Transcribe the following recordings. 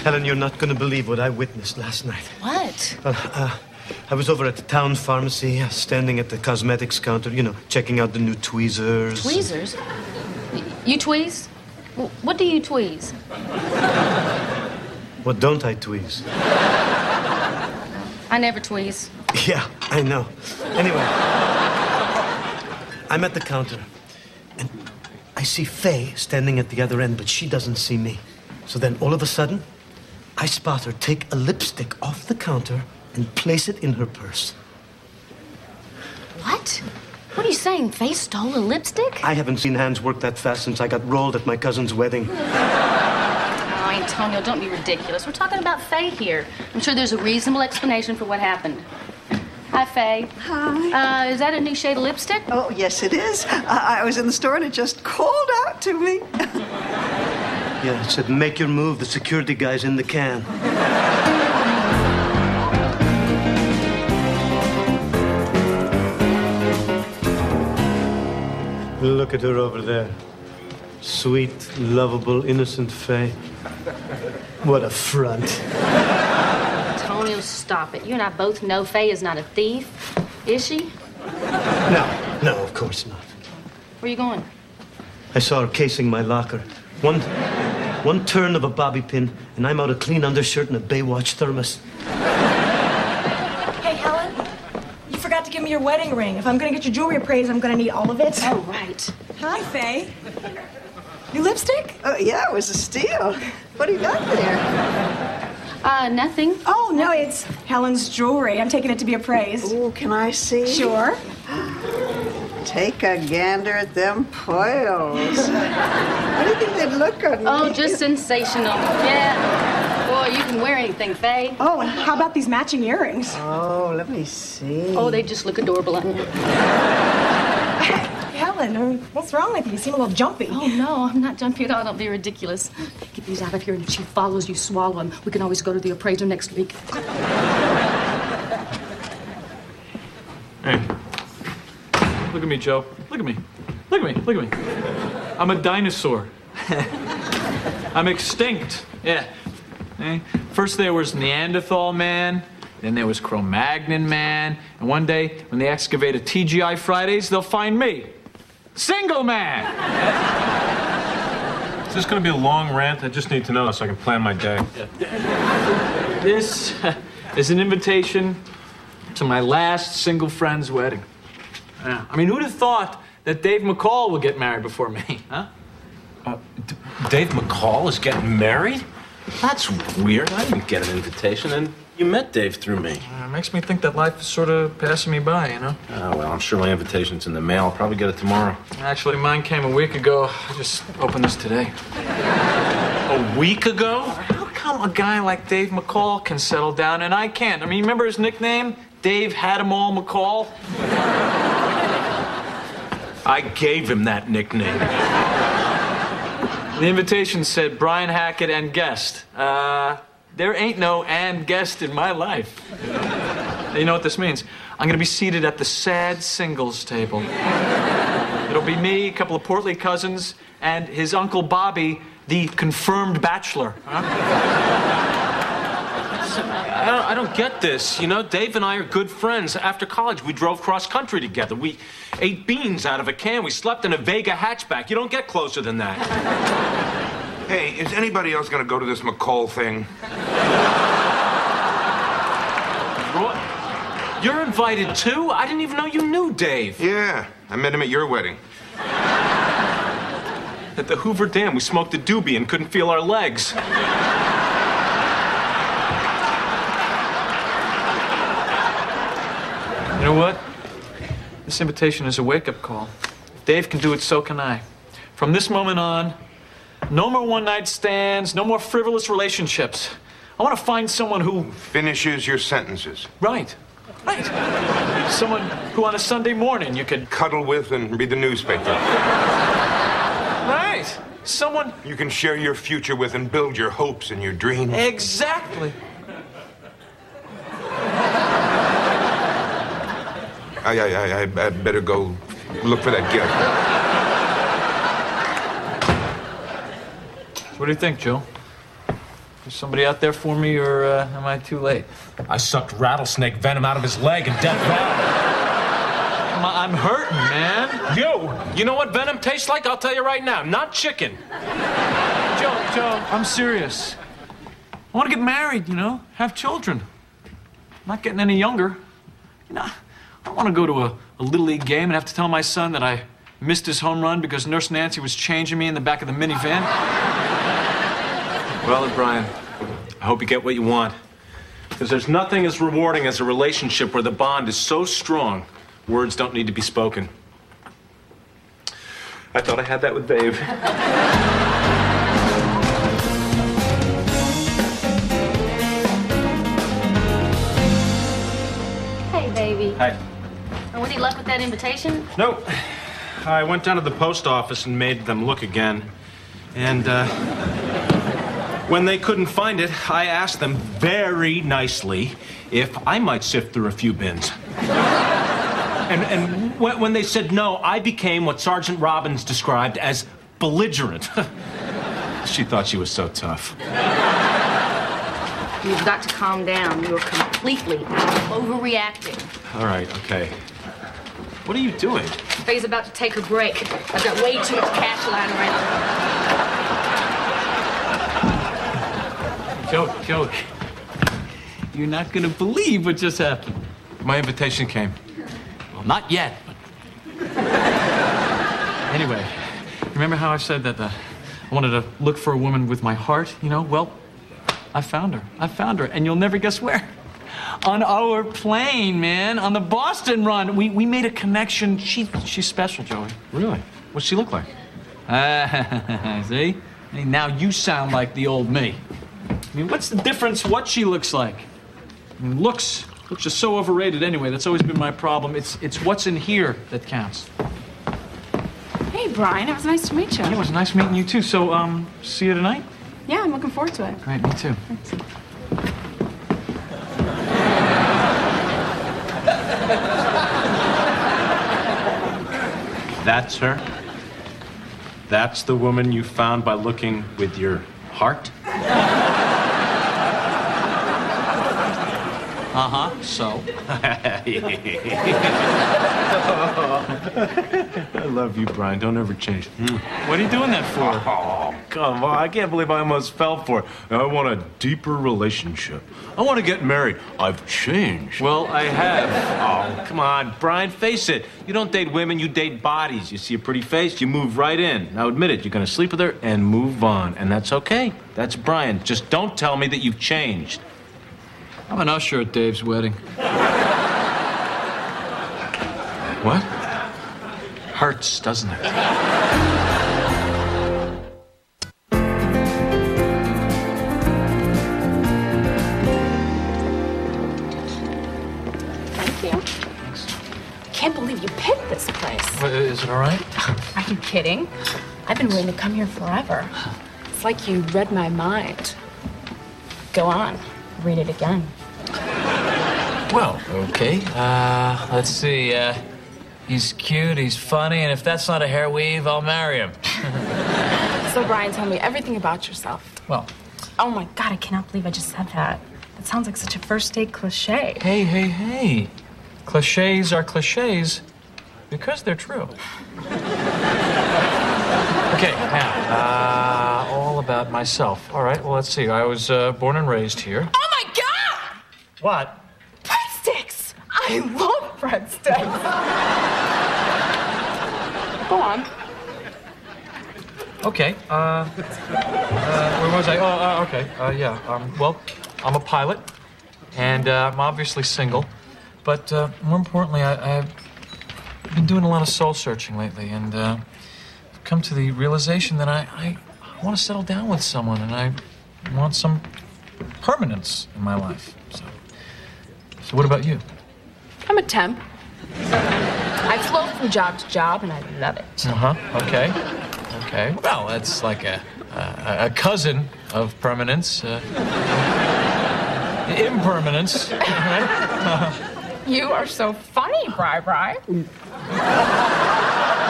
Helen, you're not going to believe what I witnessed last night. What? I was over at the town pharmacy, standing at the cosmetics counter, checking out the new tweezers. Tweezers? You tweeze? What do you tweeze? What don't I tweeze? I never tweeze. Yeah, I know. Anyway, I'm at the counter, and I see Faye standing at the other end, but she doesn't see me. So then, all of a sudden, I spot her take a lipstick off the counter and place it in her purse. What? What are you saying? Faye stole a lipstick? I haven't seen hands work that fast since I got rolled at my cousin's wedding. Oh, Antonio, don't be ridiculous. We're talking about Faye here. I'm sure there's a reasonable explanation for what happened. Hi, Faye. Hi. Is that a new shade of lipstick? Oh, yes, it is. I was in the store and it just called out to me. Yeah, it said, make your move. The security guy's in the can. Look at her over there. Sweet, lovable, innocent Faye. What a front. Antonio, stop it. You and I both know Faye is not a thief. Is she? No, of course not. Where are you going? I saw her casing my locker. One turn of a bobby pin, and I'm out a clean undershirt and a Baywatch thermos. Hey, Helen. You forgot to give me your wedding ring. If I'm going to get your jewelry appraised, I'm going to need all of it. Oh, right. Hi, Faye. New lipstick? Oh, yeah, it was a steal. What do you got there? Nothing. Oh, no, it's Helen's jewelry. I'm taking it to be appraised. Oh, can I see? Sure. Take a gander at them pearls. What do you think they'd look on me? Oh, just sensational. Yeah. Boy, you can wear anything, Faye. Oh, and how about these matching earrings? Oh, let me see. Oh, they just look adorable on you. Helen, what's wrong with you? You seem a little jumpy. Oh, no, I'm not jumpy at all. Don't be ridiculous. Get these out of here, and if she follows you, swallow them. We can always go to the appraiser next week. Hey. Look at me, Joe. Look at me. Look at me. Look at me. I'm a dinosaur. I'm extinct. Yeah. Eh? First there was Neanderthal man, then there was Cro-Magnon man, and one day when they excavate a TGI Fridays, they'll find me. Single man! Is this going to be a long rant? I just need to know so I can plan my day. This is an invitation to my last single friend's wedding. Yeah. I mean, who'd have thought that Dave McCall would get married before me, huh? Dave McCall is getting married? That's weird. I didn't get an invitation, and you met Dave through me. It makes me think that life is sort of passing me by, you know? Oh, well, I'm sure my invitation's in the mail. I'll probably get it tomorrow. Actually, mine came a week ago. I just opened this today. A week ago? How come a guy like Dave McCall can settle down and I can't? I mean, remember his nickname? Dave Had-em-all McCall? I gave him that nickname. The invitation said Brian Hackett and guest. There ain't no and guest in my life. You know what this means? I'm gonna be seated at the sad singles table. It'll be me, a couple of portly cousins, and his Uncle Bobby, the confirmed bachelor. Huh? I don't get this. You know, Dave and I are good friends. After college, we drove cross-country together. We ate beans out of a can. We slept in a Vega hatchback. You don't get closer than that. Hey, is anybody else going to go to this McCall thing? Roy, you're invited too? I didn't even know you knew Dave. Yeah, I met him at your wedding. At the Hoover Dam, we smoked a doobie and couldn't feel our legs. You know what? This invitation is a wake-up call. If Dave can do it, so can I. From this moment on, no more one-night stands, no more frivolous relationships. I want to find someone who... Finishes your sentences. Right. Someone who on a Sunday morning you could... Cuddle with and read the newspaper. Right. Someone... You can share your future with and build your hopes and your dreams. Exactly. I better go look for that gift. What do you think, Joe? Is somebody out there for me, or am I too late? I sucked rattlesnake venom out of his leg and Death Valley. I'm hurting, man. You know what venom tastes like? I'll tell you right now. Not chicken. Joe, I'm serious. I want to get married, have children. I'm not getting any younger. I don't want to go to a Little League game and have to tell my son that I missed his home run because Nurse Nancy was changing me in the back of the minivan. Well, Brian, I hope you get what you want. Because there's nothing as rewarding as a relationship where the bond is so strong, words don't need to be spoken. I thought I had that with Dave. Hey, baby. Hi. Any luck with that invitation? Nope. I went down to the post office and made them look again. And, when they couldn't find it, I asked them very nicely if I might sift through a few bins. And when they said no, I became what Sergeant Robbins described as belligerent. She thought she was so tough. You've got to calm down. You're completely overreacting. All right, okay. What are you doing? Faye's about to take her break. I've got way too much cash lying around. Joe, you're not gonna believe what just happened. My invitation came. Well, not yet, but... Anyway, remember how I said that I wanted to look for a woman with my heart, Well, I found her, and you'll never guess where. On our plane, man, on the Boston run. We made a connection. She's special, Joey. Really? What's she look like? See? Hey, now you sound like the old me. I mean, what's the difference what she looks like? I mean, looks are so overrated anyway. That's always been my problem. It's what's in here that counts. Hey, Brian, it was nice to meet you. Yeah, it was nice meeting you too. So, see you tonight? Yeah, I'm looking forward to it. Great, me too. Thanks. That's her? That's the woman you found by looking with your heart? Uh-huh, so? I love you, Brian. Don't ever change. What are you doing that for? Oh, come on. I can't believe I almost fell for it. I want a deeper relationship. I want to get married. I've changed. Well, I have. Oh, come on, Brian. Face it. You don't date women, you date bodies. You see a pretty face, you move right in. Now admit it, you're going to sleep with her and move on. And that's okay. That's Brian. Just don't tell me that you've changed. I'm an usher at Dave's wedding. What? Hurts, doesn't it? Thank you. Can't believe you picked this place. What, is it all right? Are you kidding? I've been waiting to come here forever. It's like you read my mind. Go on, read it again. Well, okay. Let's see. He's cute, he's funny, and if that's not a hair weave, I'll marry him. So, Brian, tell me everything about yourself. Well. Oh, my God, I cannot believe I just said that. That sounds like such a first date cliche. Hey. Cliches are cliches because they're true. Okay, now, all about myself. All right, well, let's see. I was born and raised here. Oh, my God! What? Breadsticks! I love breadsticks. Go on. Okay, where was I? Okay, yeah. Well, I'm a pilot, and I'm obviously single, but more importantly, I've been doing a lot of soul searching lately, and I've come to the realization that I want to settle down with someone, and I want some permanence in my life. So what about you? I'm a temp. I float from job to job, and I love it. Okay. Well, that's like a cousin of permanence. Impermanence. Right? You are so funny, Bri.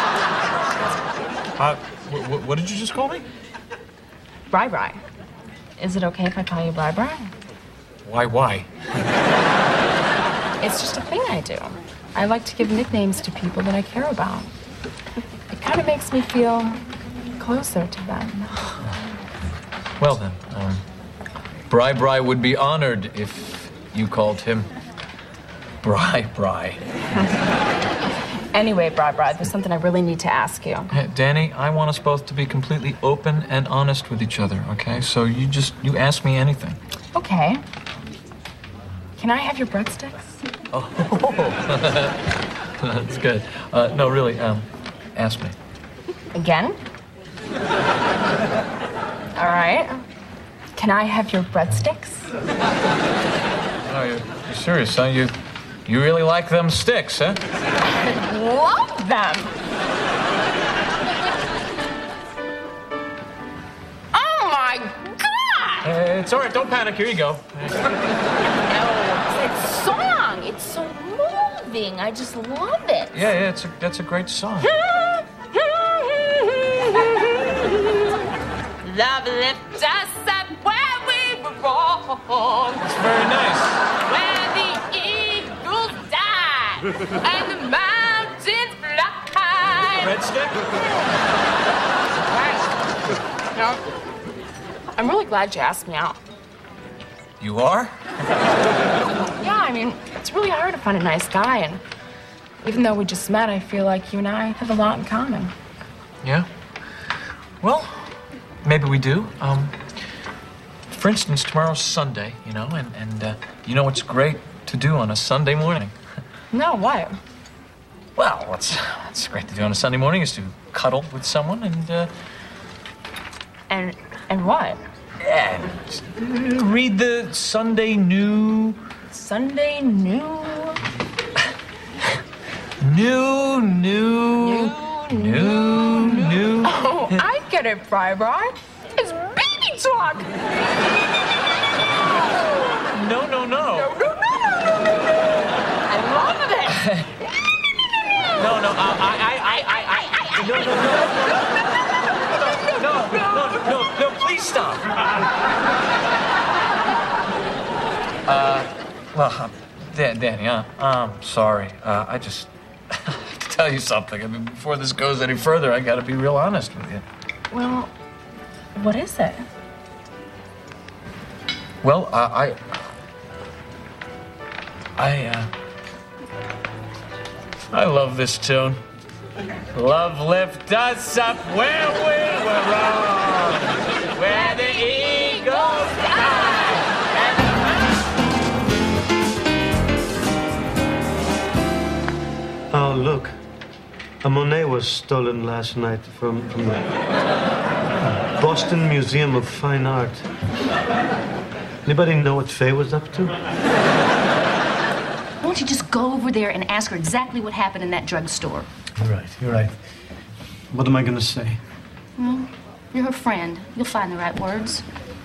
What did you just call me? Bri. Is it okay if I call you Bri Bri? Why? It's just a thing I do. I like to give nicknames to people that I care about. It kind of makes me feel closer to them. Well then, Bri would be honored if you called him Bri. Anyway, Bri, there's something I really need to ask you. Hey, Danny, I want us both to be completely open and honest with each other, okay? So you ask me anything. Okay. Can I have your breadsticks? Oh, that's good. No, really, ask me. Again? All right. Can I have your breadsticks? Oh, you're serious, huh? You really like them sticks, huh? I love them. Oh my God! It's all right. Don't panic. Here you go. No, it's song. It's so moving. I just love it. Yeah, that's a great song. Love lifts us up where we were wrong. It's very nice. Where the eagles die and the mountains fly. Breadstick? No, I'm really glad you asked me out. You are? Yeah, I mean, it's really hard to find a nice guy, and even though we just met, I feel like you and I have a lot in common. Yeah? Well, maybe we do. For instance, tomorrow's Sunday, and you know what's great to do on a Sunday morning? No, what? Well, what's great to do on a Sunday morning is to cuddle with someone And what? read the Sunday New. Sunday new. New. Oh, I get it, Bri. It's baby talk. No. I love it. No, please stop. Well, Danny, I'm sorry. I just to tell you something. I mean, before this goes any further, I got to be real honest with you. Well, what is it? Well, I love this tune. Love lift us up where we were wrong, where the eagles fly. Oh, look. A Monet was stolen last night from the Boston Museum of Fine Art. Anybody know what Faye was up to? Why don't you just go over there and ask her exactly what happened in that drugstore? You're right. What am I going to say? Well, you're her friend. You'll find the right words.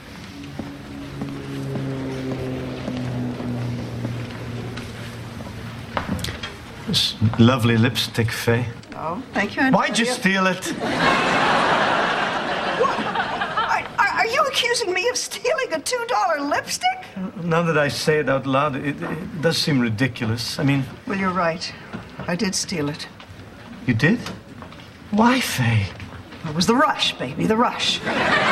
This lovely lipstick, Faye. Oh, thank you, Aunt Why'd you Julia. steal it? Are you accusing me of stealing a $2 lipstick? Now that I say it out loud, it does seem ridiculous. I mean... Well, you're right. I did steal it. You did? Why, Faye? It was the rush, baby, the rush.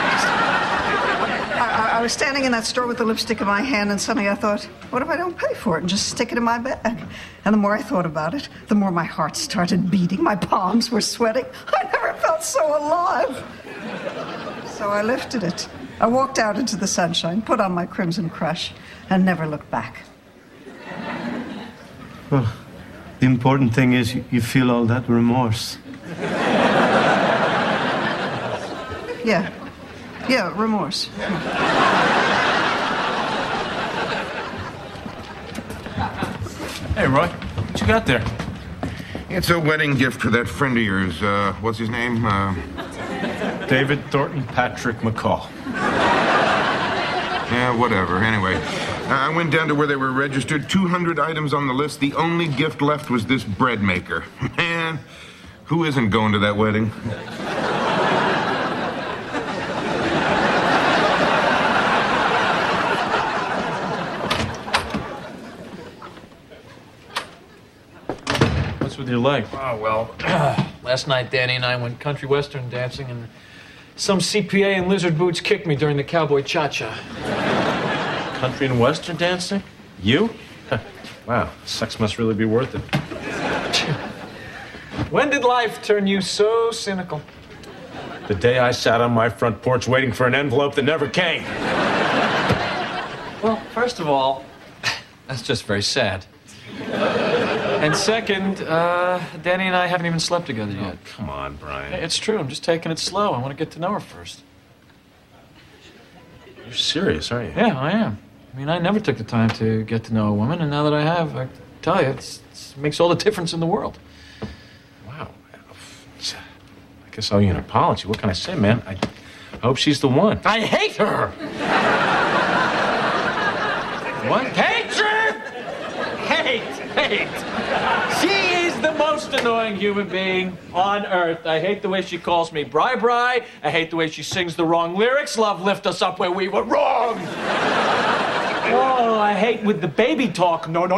I was standing in that store with the lipstick in my hand, and suddenly I thought, what if I don't pay for it and just stick it in my bag? And the more I thought about it, the more my heart started beating. My palms were sweating. I never felt so alive. So I lifted it. I walked out into the sunshine, put on my Crimson Crush, and never looked back. Well, the important thing is you feel all that remorse. Yeah, remorse. Hey, Roy, what you got there? It's a wedding gift for that friend of yours. What's his name? David Thornton Patrick McCall. Yeah, whatever. Anyway, I went down to where they were registered. 200 items on the list. The only gift left was this bread maker. Man, who isn't going to that wedding? What's with your leg? Oh, well, Last night, Danny and I went country western dancing, and some CPA in lizard boots kicked me during the cowboy cha-cha. country and western dancing? You? Wow, sex must really be worth it. When did life turn you so cynical? The day I sat on my front porch waiting for an envelope that never came. Well, first of all, that's just very sad. And second, Danny and I haven't even slept together yet. Oh, come on, Brian. It's true. I'm just taking it slow. I want to get to know her first. You're serious, aren't you? Yeah, I am. I mean, I never took the time to get to know a woman, and now that I have, I tell you, it makes all the difference in the world. Wow. I guess I owe you an apology. What can I say, man? I hope she's the one. I hate her! What? Hatred! Hate! She is the most annoying human being on earth. I hate the way she calls me Bri. I hate the way she sings the wrong lyrics. Love, lift us up where we were wrong. Oh, I hate with the baby talk. No.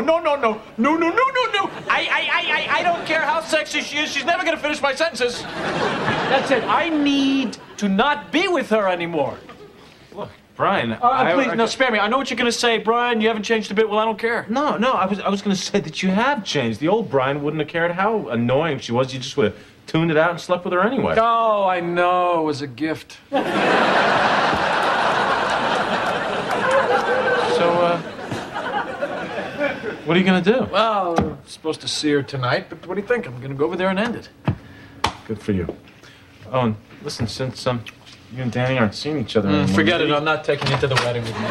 I don't care how sexy she is. She's never going to finish my sentences. That's it. I need to not be with her anymore. Look, Brian. Please, no, spare me. I know what you're going to say, Brian. You haven't changed a bit. Well, I don't care. No. I was going to say that you have changed. The old Brian wouldn't have cared how annoying she was. You just would have tuned it out and slept with her anyway. Oh, I know. It was a gift. So, what are you going to do? well, we're supposed to see her tonight, but what do you think? I'm going to go over there and end it. Good for you. Oh, and listen, since you and Danny aren't seeing each other anymore. Forget it. I'm not taking you to the wedding with me.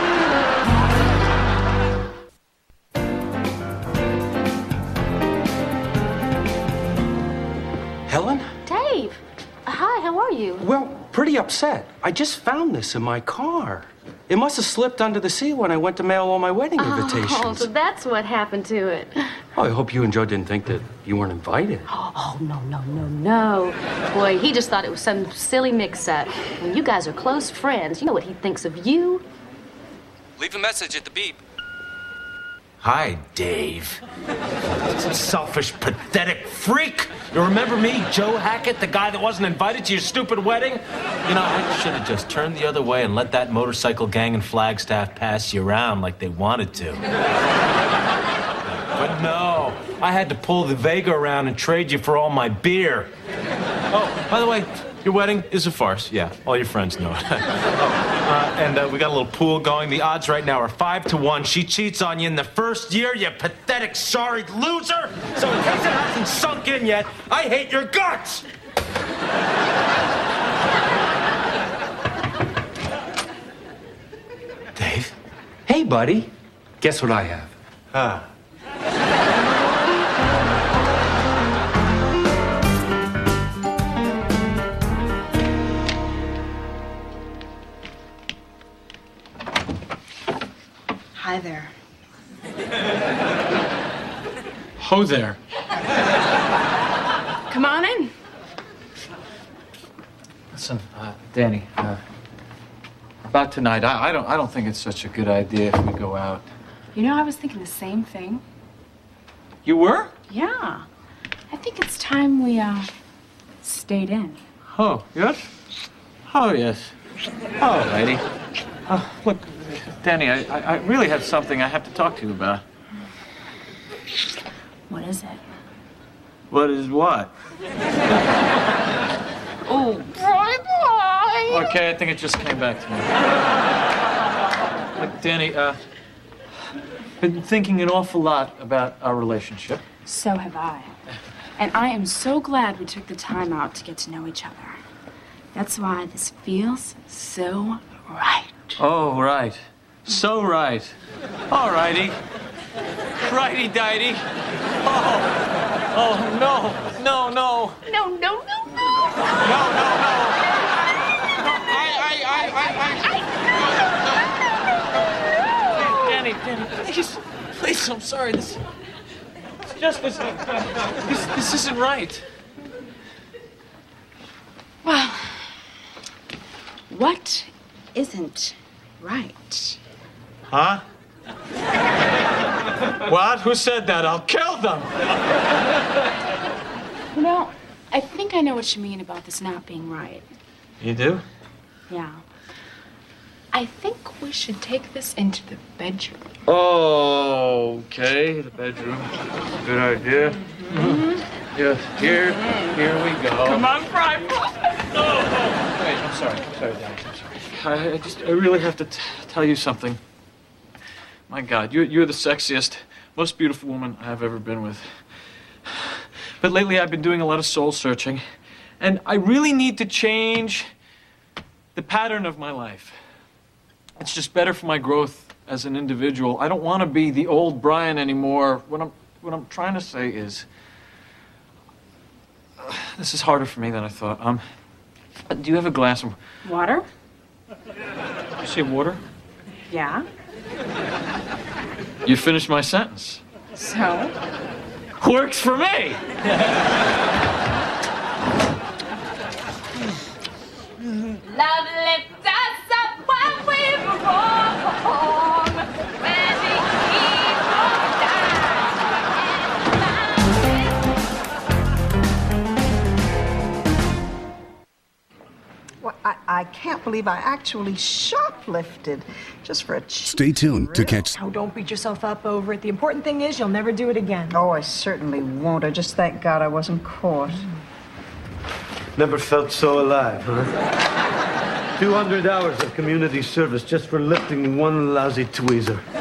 Helen? Dave, hi, how are you? Well, pretty upset. I just found this in my car. It must have slipped under the seat when I went to mail all my wedding invitations. Oh, so that's what happened to it. Oh, I hope you and Joe didn't think that you weren't invited. Oh, no. Boy, he just thought it was some silly mix-up. When you guys are close friends, you know what he thinks of you. Leave a message at the beep. Hi, Dave. Selfish, pathetic freak. You remember me, Joe Hackett, the guy that wasn't invited to your stupid wedding? You know, I should have just turned the other way and let that motorcycle gang in Flagstaff pass you around like they wanted to. But no, I had to pull the Vega around and trade you for all my beer. Oh, by the way, your wedding is a farce. Yeah, all your friends know it. And we got a little pool going. The odds right now are 5-1. She cheats on you in the first year, you pathetic, sorry loser. So in case it hasn't sunk in yet, I hate your guts. Dave? Hey, buddy. Guess what I have? Hi there. Ho there. Come on in. Listen, Danny, about tonight, I don't think it's such a good idea if we go out. You know, I was thinking the same thing. You were? Yeah. I think it's time we, stayed in. Oh, yes? Oh, yes. Oh, lady. Look, Danny, I really have something I have to talk to you about. What is it? What is what? Oh, bye. Okay, I think it just came back to me. Look, Danny, been thinking an awful lot about our relationship. So have I. And I am so glad we took the time out to get to know each other. That's why this feels so right. Oh, right. So right. All righty. Righty-dighty. Oh, no. No. Danny, please, I'm sorry. This isn't right. Well, what isn't right? Huh? What? Who said that? I'll kill them. You know, I think I know what you mean about this not being right. You do? Yeah. I think we should take this into the bedroom. Oh, okay. The bedroom. Good idea. Mm-hmm. Yeah, here we go. Come on, Fry. Wait, I'm sorry, Daddy. I'm sorry. I really have to tell you something. My God, you're the sexiest, most beautiful woman I've ever been with. But lately I've been doing a lot of soul searching, and I really need to change the pattern of my life. It's just better for my growth as an individual. I don't want to be the old Brian anymore. What I'm trying to say is, this is harder for me than I thought. Do you have a glass of Water? You say water? Yeah. You finished my sentence. So? Works for me. Love lifts us up when we were wrong. When we keep on Well, I can't believe I actually shoplifted just for a cheap Stay tuned to catch... Oh, don't beat yourself up over it. The important thing is you'll never do it again. Oh, I certainly won't. I just thank God I wasn't caught. Never felt so alive, huh? 200 hours of community service just for lifting one lousy tweezer.